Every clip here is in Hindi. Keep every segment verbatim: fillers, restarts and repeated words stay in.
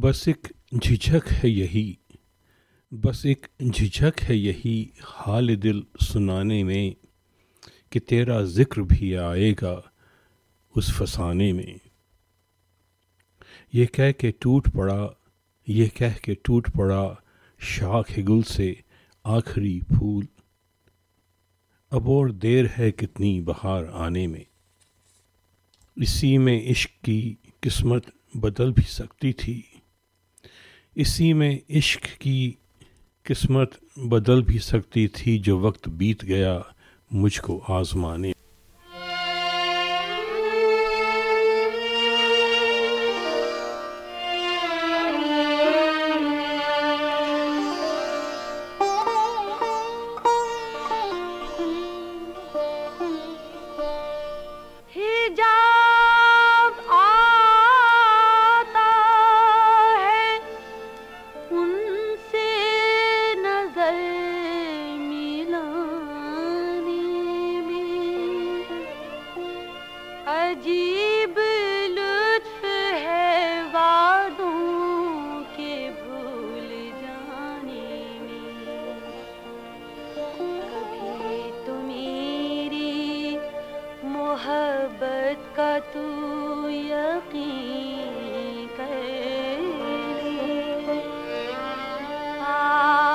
बस एक झिझक है यही, बस एक झिझक है यही हाल दिल सुनाने में, कि तेरा जिक्र भी आएगा उस फसाने में। ये कह के टूट पड़ा, ये कह के टूट पड़ा शाख गुल से आखिरी फूल। अब और देर है कितनी बहार आने में। इसी में इश्क की किस्मत बदल भी सकती थी, इसी में इश्क की किस्मत बदल भी सकती थी, जो वक्त बीत गया मुझको आजमाने। अजीब लुत्फ है वादों के भूल जाने में। कभी तो मेरी मोहब्बत का तू यकीन कर ले। आ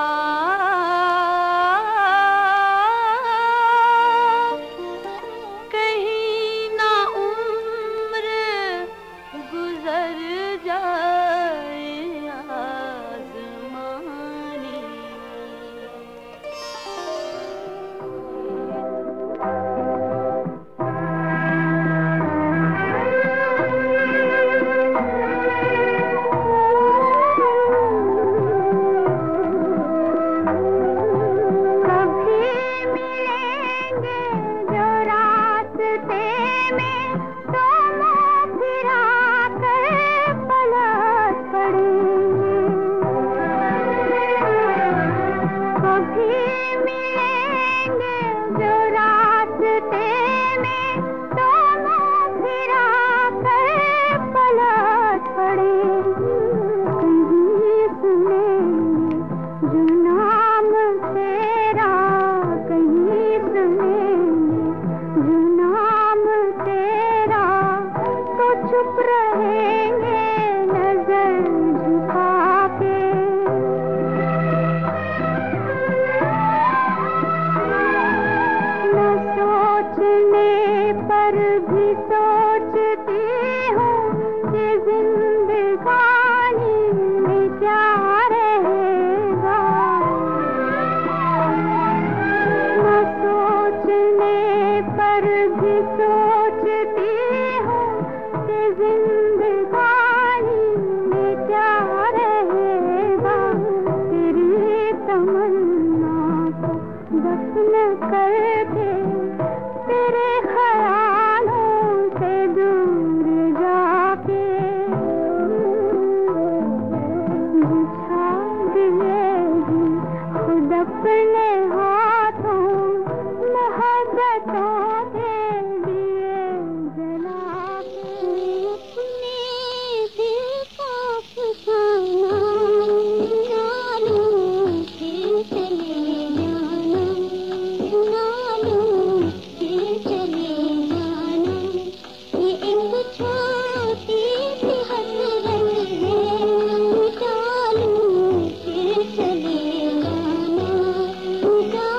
चले जाना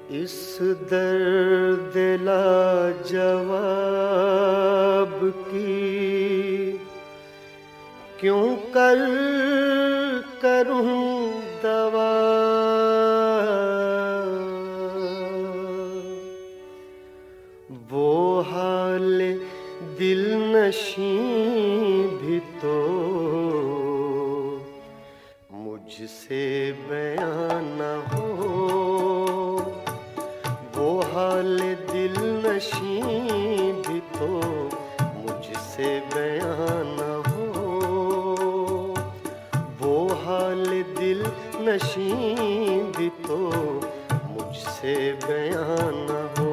इस दर्द लाजवाब की क्यों कर करूं दवा, वो हाल दिल नशीं भी तो मुझसे बयां न हो, वो हाल दिल नशीं भी तो मुझसे बयां न हो, वो हाल दिल नशीं भी तो मुझसे बयां न हो।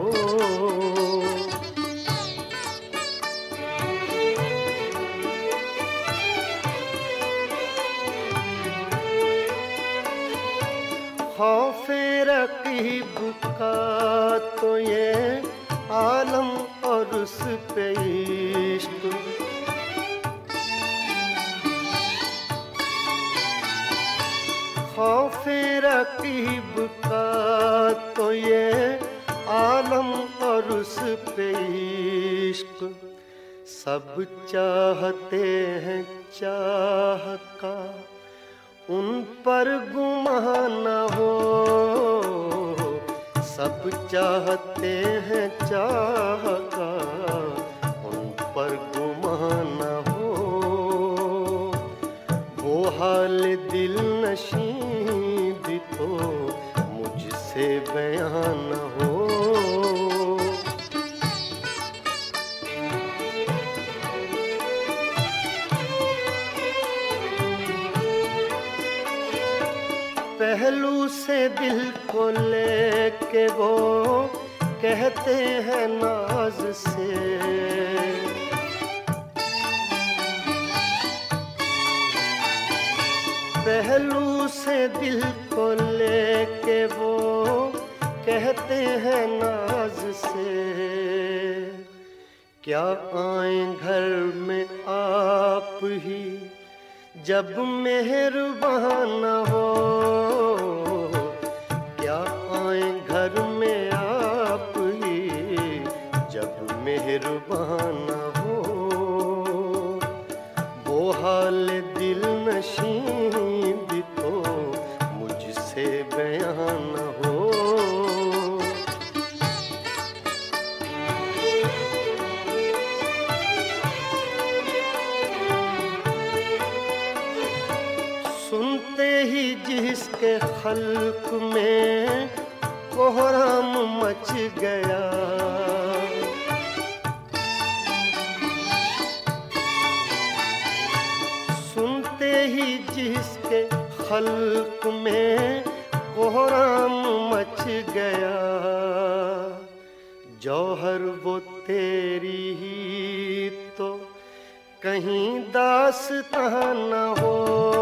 खौफे रकीब का तो ये आलम और उस पे इश्क, खौफे रकीब का तो ये आलम और उस पे इश्क, सब चाहते हैं चाह का उन पर गुमान न हो, सब चाहते हैं चाह का उन पर गुमान न हो, वो हाल दिल नशीं भी तो मुझसे बयां न हो। पहलू से दिल को लेके वो कहते हैं नाज से, पहलू से दिल को लेके वो कहते हैं नाज से, क्या आए घर में आप ही जब मेहरबान न हो, क्या आए घर में आप ही जब मेहरबान न हो, वो हाल दिल नशीं भी तो मुझसे बयां न हो। सुनते ही जिसके खल्क में कोहराम मच गया, सुनते ही जिसके खल्क में कोहराम मच गया, जौहर वो तेरी ही तो कहीं दास्तां न हो,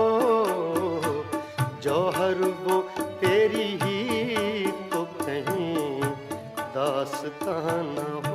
जौहर वो तेरी ही तो कहीं दास्तां न हो।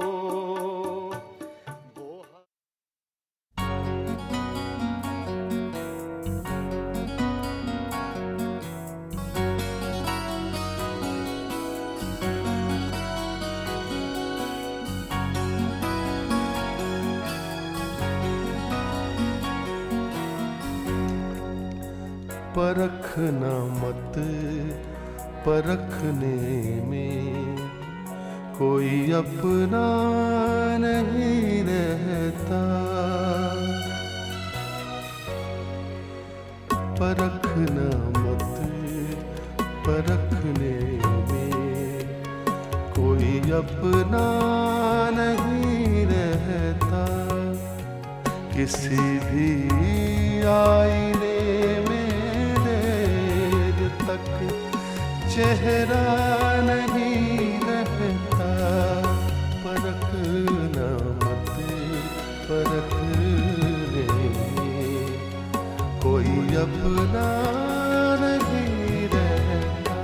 परखना मत परखने में कोई अपना नहीं रहता, परखना मत परखने में कोई अपना नहीं रहता, किसी भी आईने तक चेहरा नहीं रहता, परखना मत परखने कोई अपना नहीं रहता।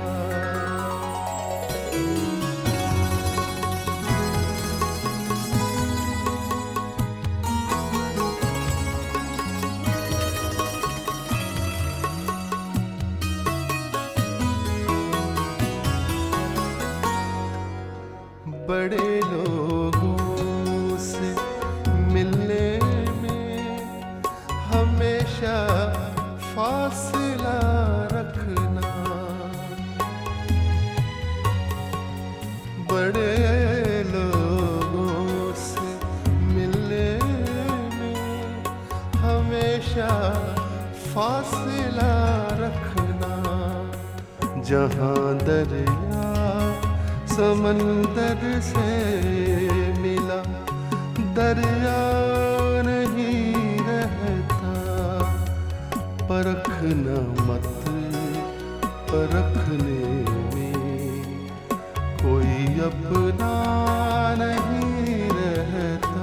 बड़े लोगों से मिलने में हमेशा फासला रखना, बड़े लोगों से मिलने में हमेशा फासला रखना। जहाँ दरिया समंदर से मिला, दरिया नहीं रहता। परखना मत, परखने में कोई अपना नहीं रहता।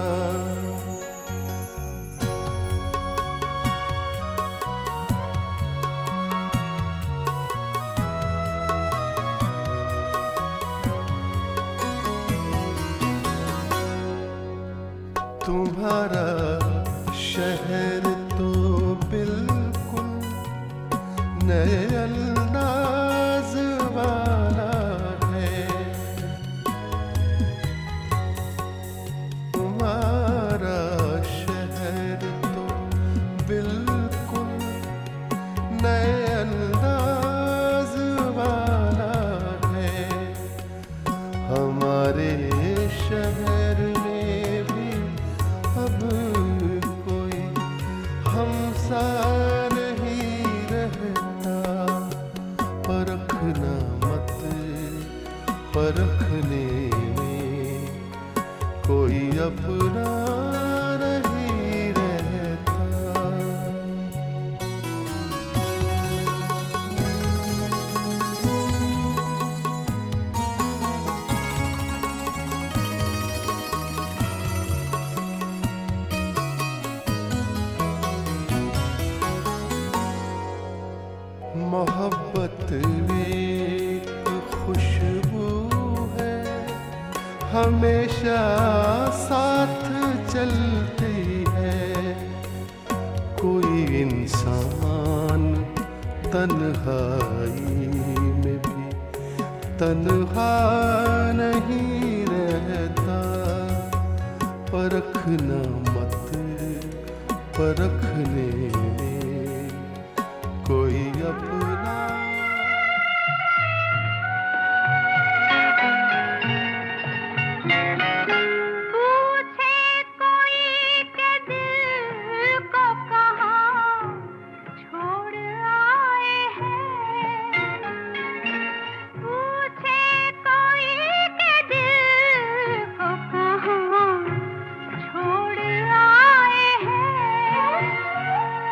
तुम्हारा शहर तो बिल्कुल नए अंदाज वाला है। तुम्हारा शहर तो बिल्कुल नए अंदाज वाला है। हमारे शहर में भी अब कोई हमसा नहीं रहता। परखना मत, परखने में कोई अपना नहीं रहता। मोहब्बत एक खुशबू है, हमेशा साथ चलती है। कोई इंसान तन्हाई में भी तन्हा नहीं रहता। परखना मत, परखने में कोई अपना। पूछे कोई के दिल को कहाँ छोड़ आए हैं। पूछे कोई के दिल को कहाँ छोड़ आए हैं।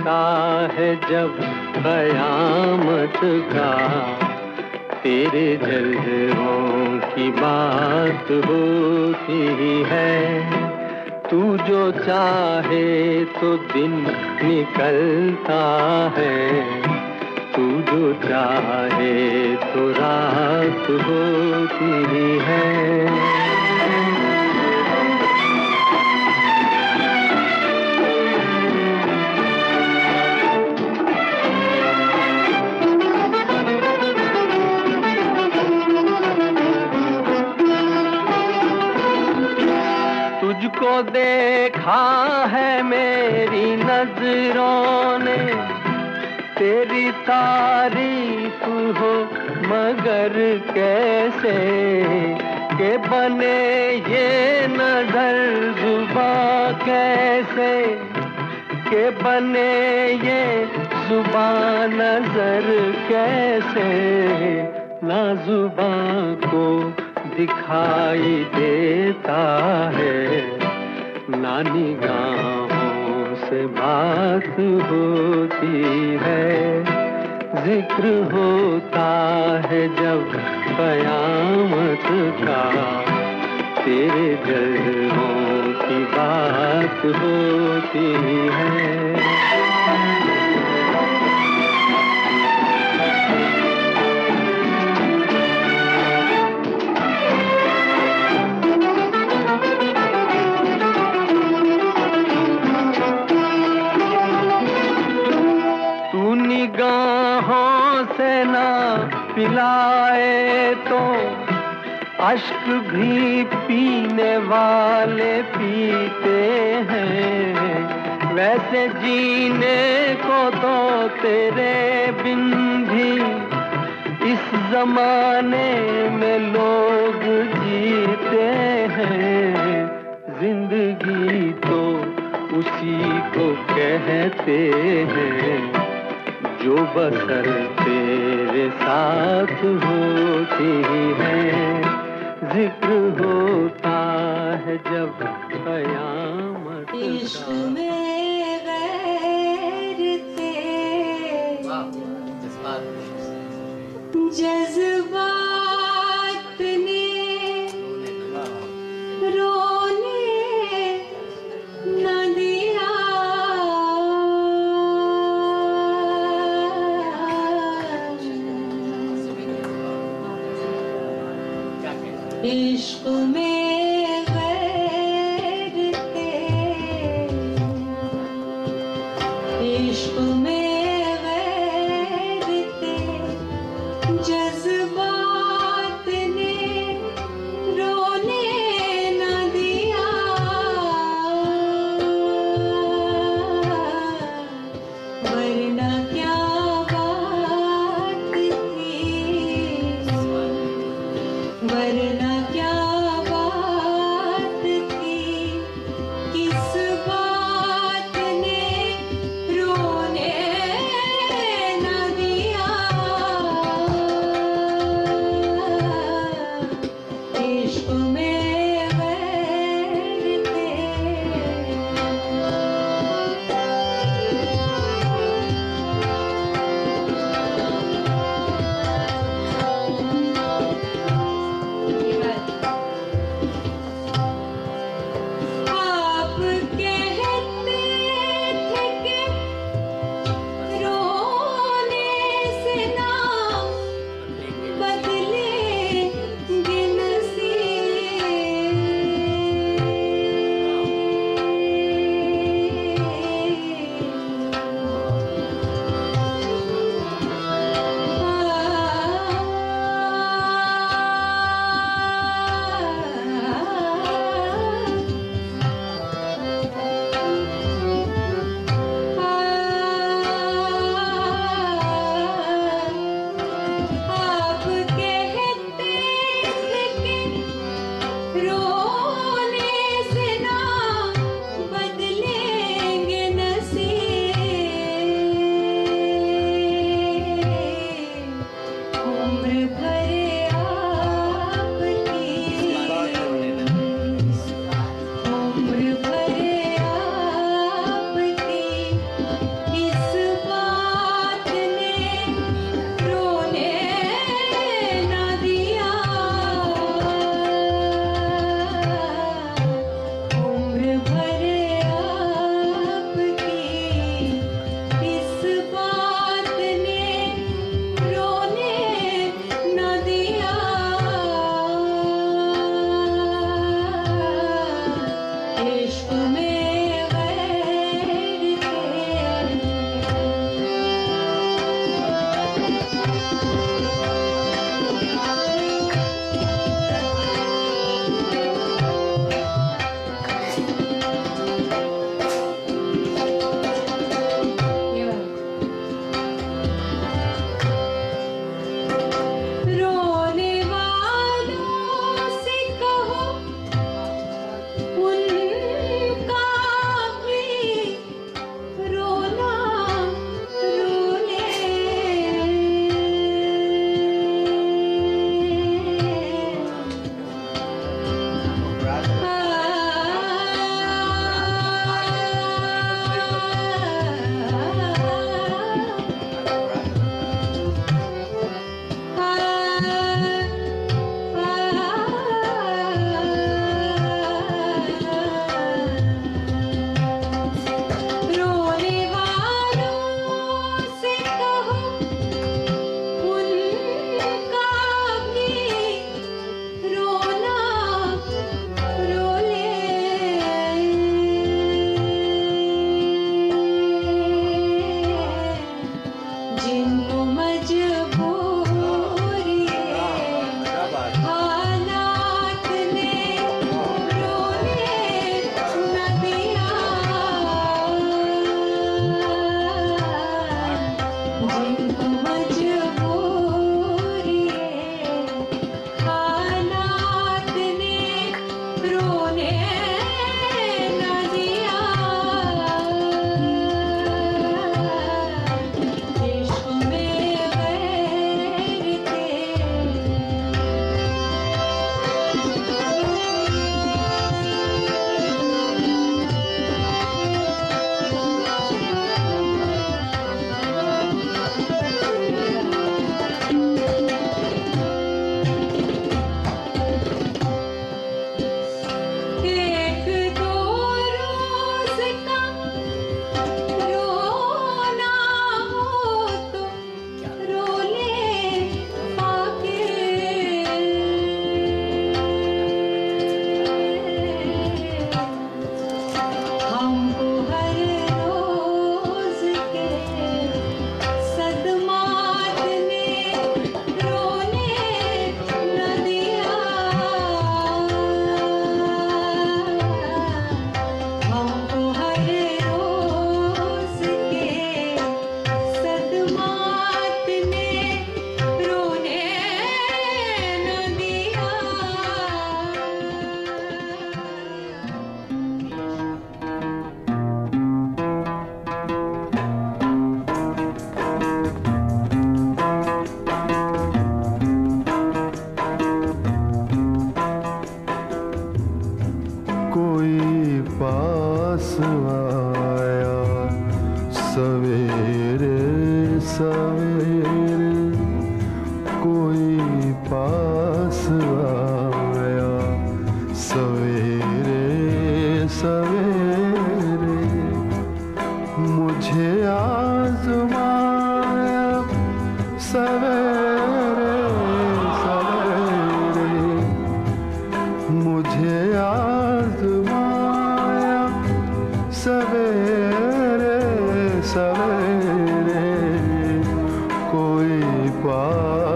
होता है जब कयामत का, तेरे जलवों की बात होती है। तू जो चाहे तो दिन निकलता है, तू जो चाहे तो रात होती है। तुझको देखा है मेरी नजरों ने, तेरी तारीफ हो मगर कैसे, के बने ये नजर जुबां कैसे, के बने ये जुबां नजर कैसे, ना जुबां को दिखाई देता है, ना निगाहों से बात होती है। जिक्र होता है जब कयामत का, तेरे जलवों की बात होती है। निगाहों से ना पिलाए तो अश्क भी पीने वाले पीते हैं। वैसे जीने को तो तेरे बिन भी इस जमाने में लोग जीते हैं। जिंदगी तो उसी को कहते हैं जो बसर तेरे साथ होती है। जिक्र होता है जब कयामत का। इश्क में गैर थे जज्बात ने रोने न दिया। इश्क में गैर थे, इश्क में गैर थे जज्बात ने रोने न दिया। वरना क्या बात थी, वरना क्या बात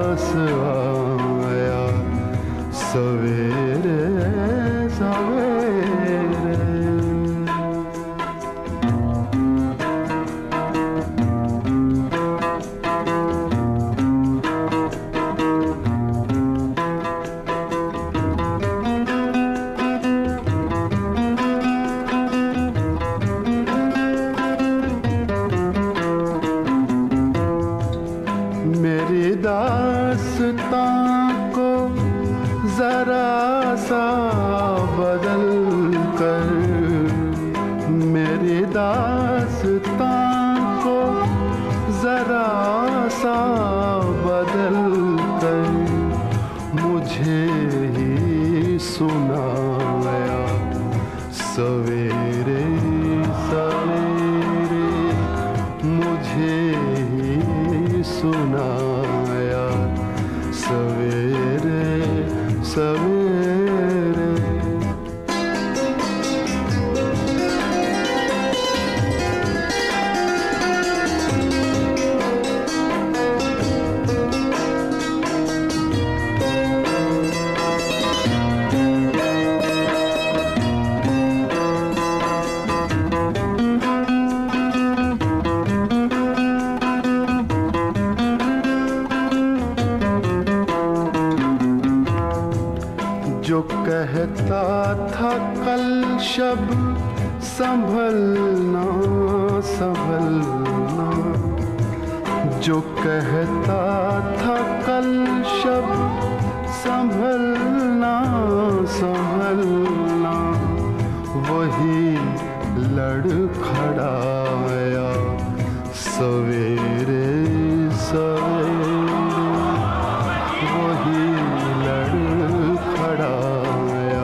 पास आया सवेरे सवेरे। मेरी दास्तां को जरा सा बदल कर, मेरी दास्तां को जरा सा बदल कर मुझे ही सुनाया सवेरे सवेरे, मुझे ही सुनाया सवेरे सवेरे। जो कहता था कल शब संभलना संभलना, जो कहता था कल शब संभलना संभलना, वही लड़खड़ाया सवेरे सवेरे, वही लड़खड़ाया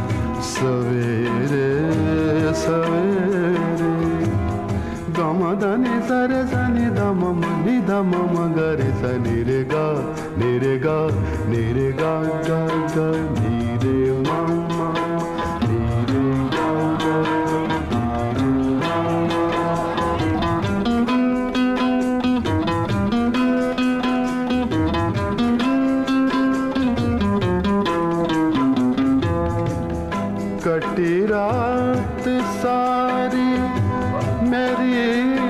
सवेरे सवेरे। गम धनि सरे सनि दम नि दम मगरे सनि रे गा नि रे गा नि रे गा गा गा नि रे मा मा नि रे गा गा नि रे गा। कटी रात सारी मेरी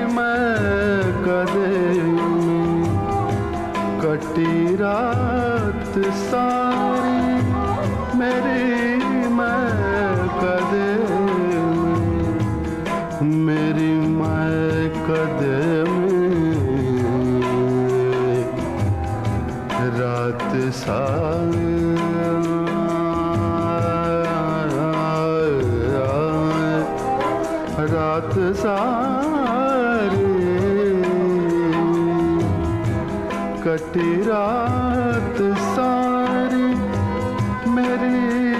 महकदे में, कटी रात सारी मेरी महकदे में, मेरी महकदे में रात सारी रात सारी कटी रात सारी मेरी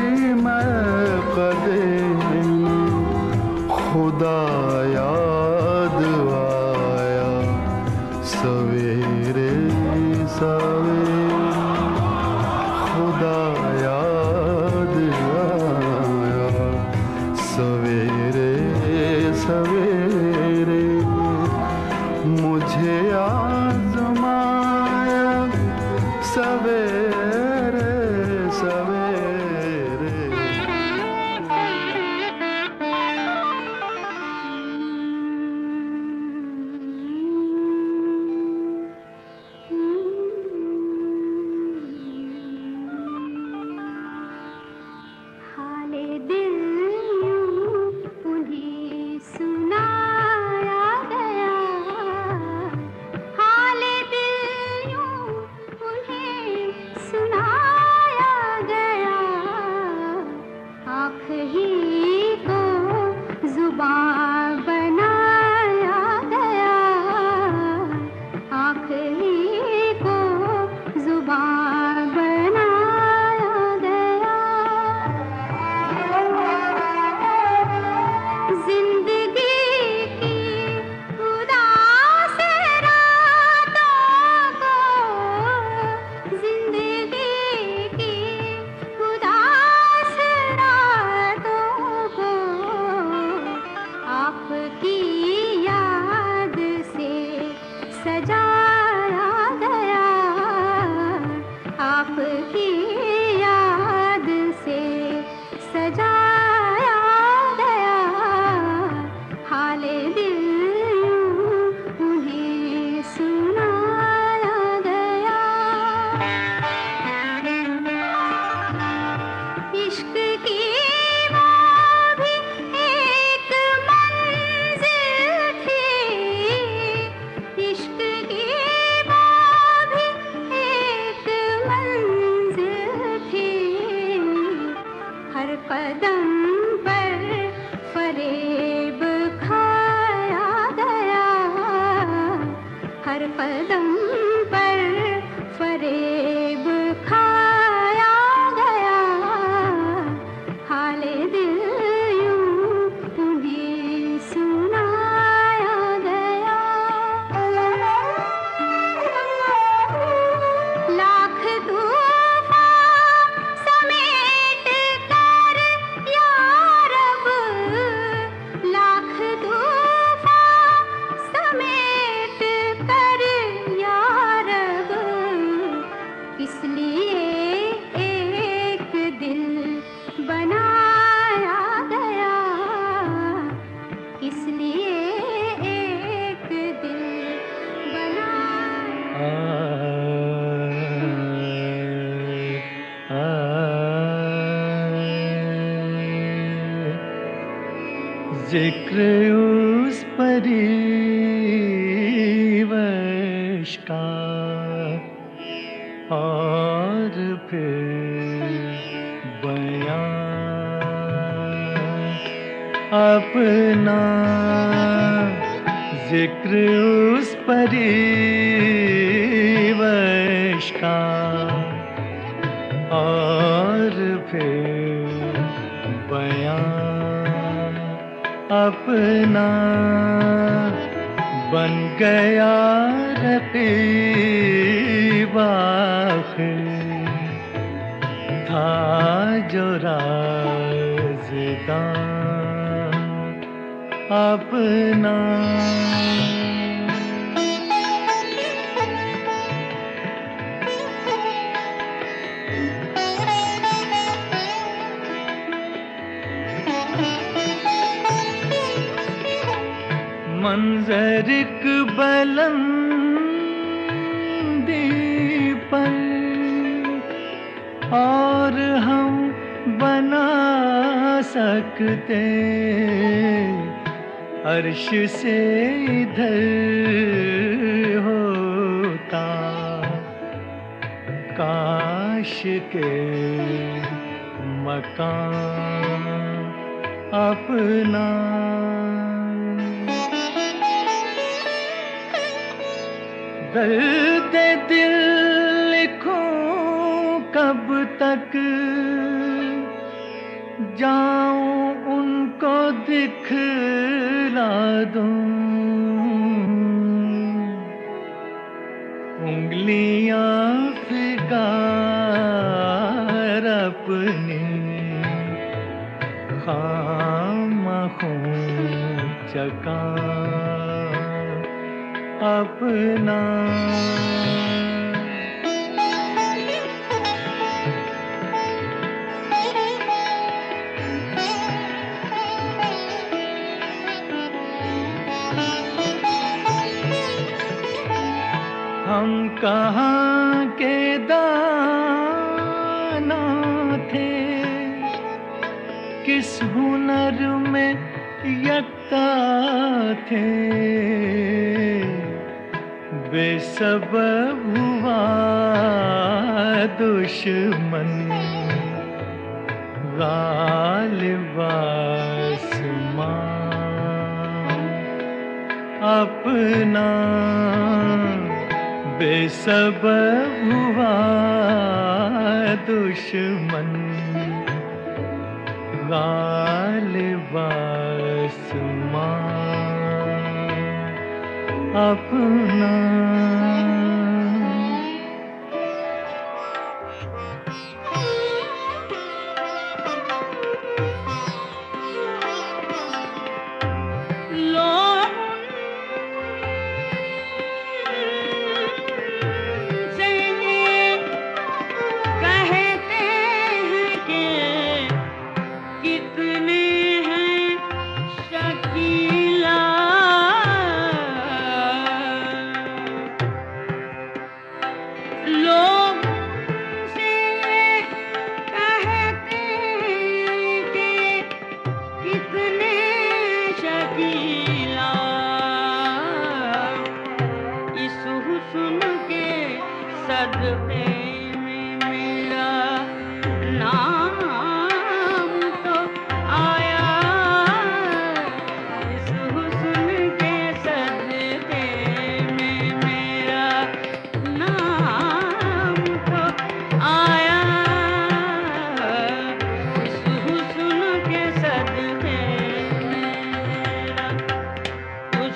महकदे में, खुदा याद आया सवेरे सवेरे, खुदा याद आया सवेरे सवेरे। मुझे आज़माया सवेरे सवेरे। हाले दिल यूं उन्हें सुनाया गया, हाले दिल यूं उन्हें किस लिए एक दिल बनाया गया, किस लिए एक दिल बनाया। जिक्र उस परिवश का और फिर बयां अपना, जिक्र उस परिवश का और फिर बयां अपना बन गया रकीब आखिर, था जो राज़दां अपना। मंजर एक बुलंदी पर और हम बना सकते, अर्श से इधर होता काश के मकान अपना। दर्द दिल लिखूं कब तक, जाऊं उनको दिखला दूं, उंगलियां फिगार अपनी खामखों चका अपना। हम कहाँ के दाना थे, किस हुनर में यक्ता थे, बेसबब हुआ दुश्मन गालिब आसमां अपना, बेसबब हुआ दुश्मन गालिब आसमां अपना।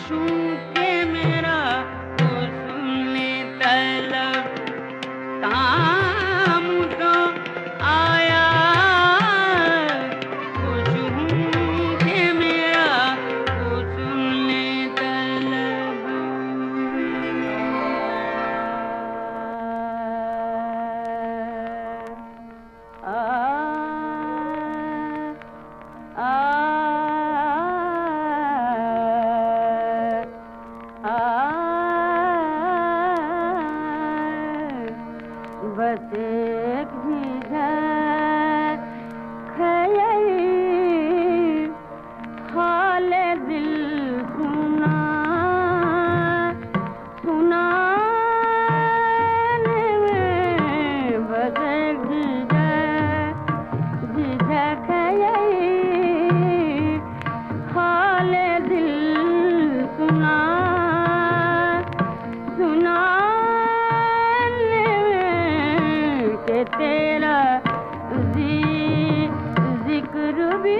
ता बस एक झिझक ख्याल हाल दिल सुना सुनाने में बस एक झिझक झिझक ख्याल हाल दिल सुना सुनाने में के तेरा जी- जिक्र भी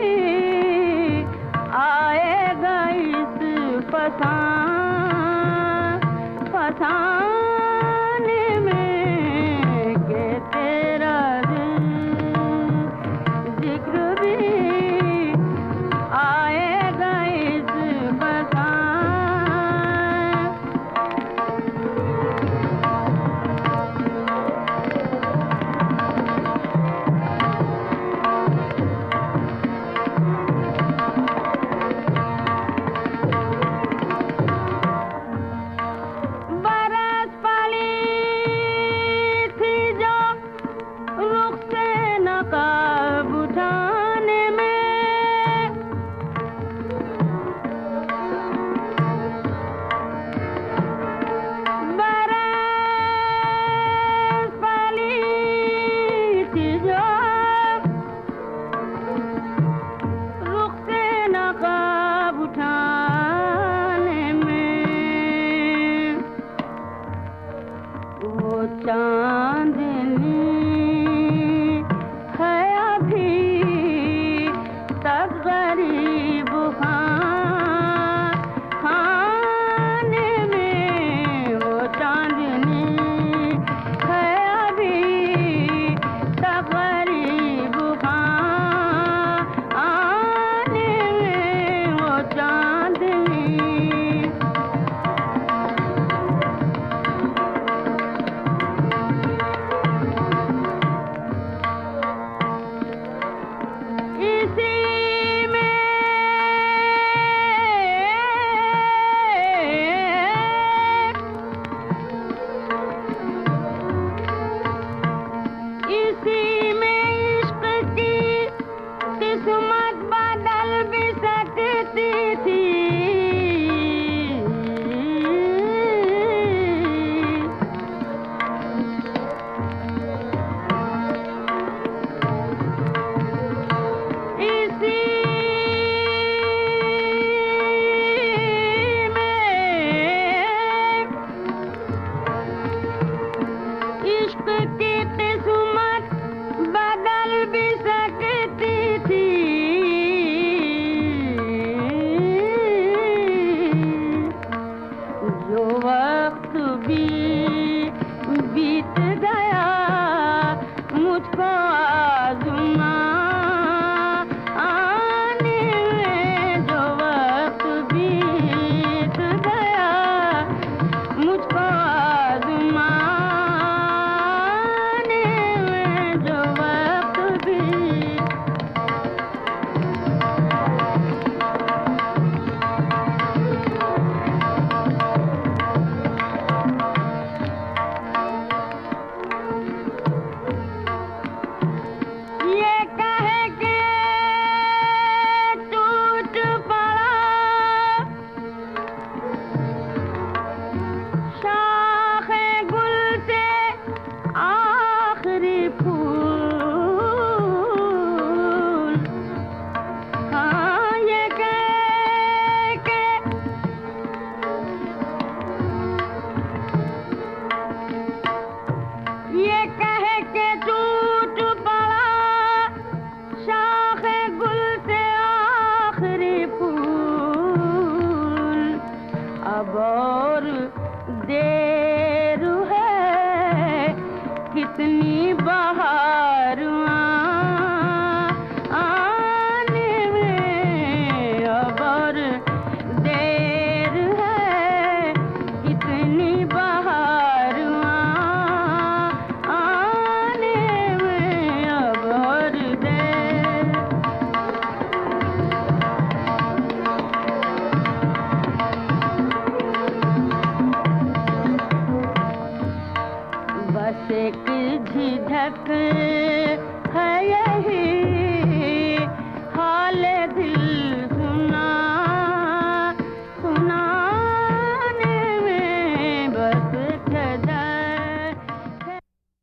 आएगा इस फसान फसाने में के तेरा जी- जिक्र भी आएगा इस फसान बरस पड़ी थी जो रुख से नकाब उठाने में बरस पड़ी थी जो रुख से नकाब उठाने में वो चांदनी है अभी तक गरीब खां खाने में वो चांदनी है अभी तक गरीब खां आने में वो चांदनी इसी में इसी में इश्क की किस्मत बदल भी सकती थी इसी में इश्क की किस्मत बदल भी सकती थी जो वक्त भी बीत गया मुझको आज़मा आने में जो वक्त बीत गया मुझको आज़माने में जो वक्त बीत ये कहे के टूट पड़ा शाखे गुल से आखिरी फूल हाँ ये कह के ये कहे के टूट पड़ा शाखे गुल से आखिरी फूल अब और देर है कितनी बहार आने में अब और देर है कितनी बहार आने में अब और देर बस एक एक झिझक है यही हाल दिल सुना